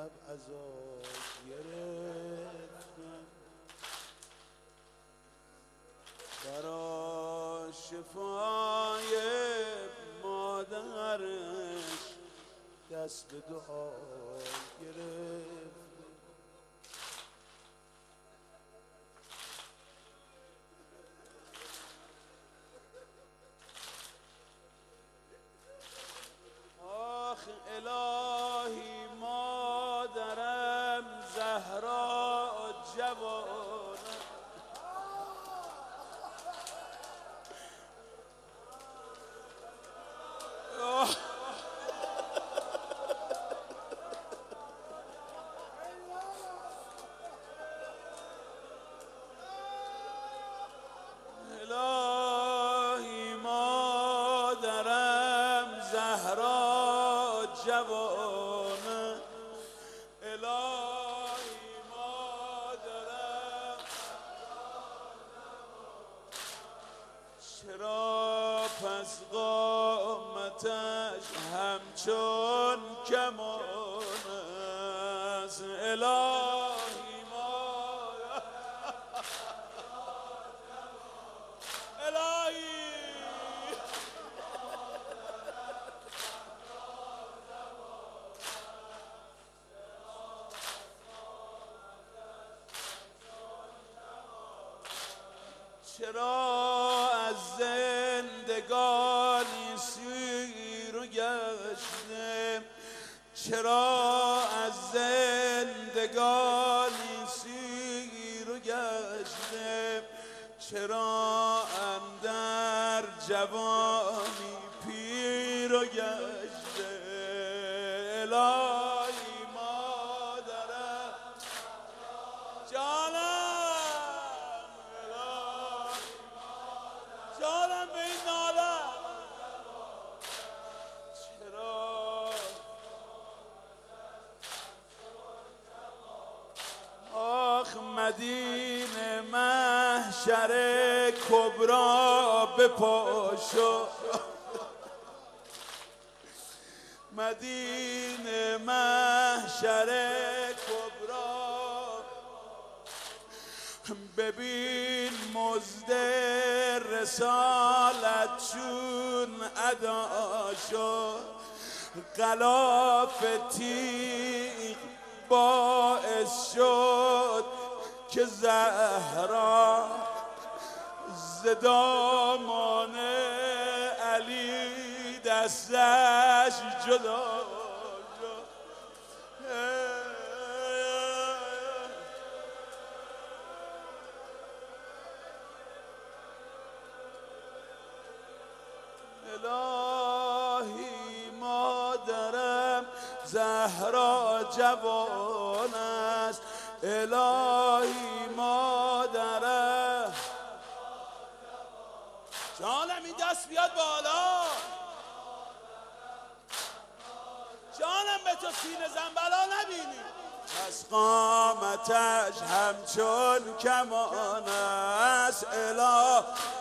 لب ازاد گرفتم، برا شفای مادرش دست به دعا گرفت. آخ الهی مادرم زهرا جوانم، الهی مادرم زهرا جوانم، الهی مادرم چرا پس قامتش همچون کمان است، الهی مادرم الهی چرا از زندگانی سیر و گشته، چرا از زندگانی سیر و گشته، چرا اندر جوانی پیر و گشته، الهی مادرم جانم، جانم به این ناله، چرا آخ مدینه محشر کبرا بپاشو، مدینه محشر کبرا ببین مزد رسالت چون ادا شد، غلاف تیغ باعث شد که زهرا ز دامان علی دستش جدا شد. الهی مادرم زهرا جوان است، الهی مادرم جانم این دست بیاد بالا، جانم به تو سینه زن بلا نبینی، پس قامتش همچون کمان است، الهی